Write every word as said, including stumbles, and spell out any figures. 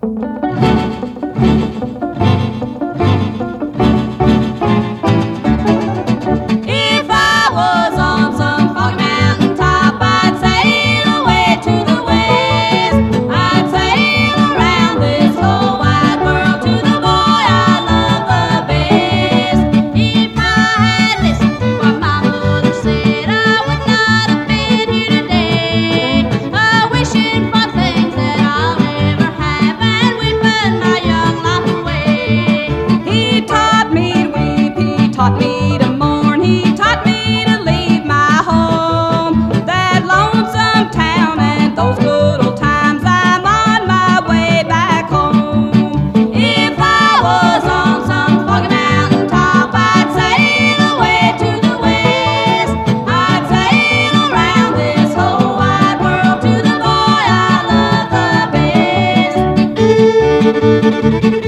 If I was on some foggy mountain top, I'd sail away to the west. I'd sail around this whole wide world to the boy I love the best. If I had listened to what my mother said, I would not have been here today, uh, wishing for things that I'll never have and whipping my young life away. He taught me to weep, he taught me to mourn, he taught me to leave my home. That lonesome town and those good old times, I'm on my way back home. If I was on some foggy mountain top, I'd sail away to the west. I'd sail around this whole wide world to the boy I love the best.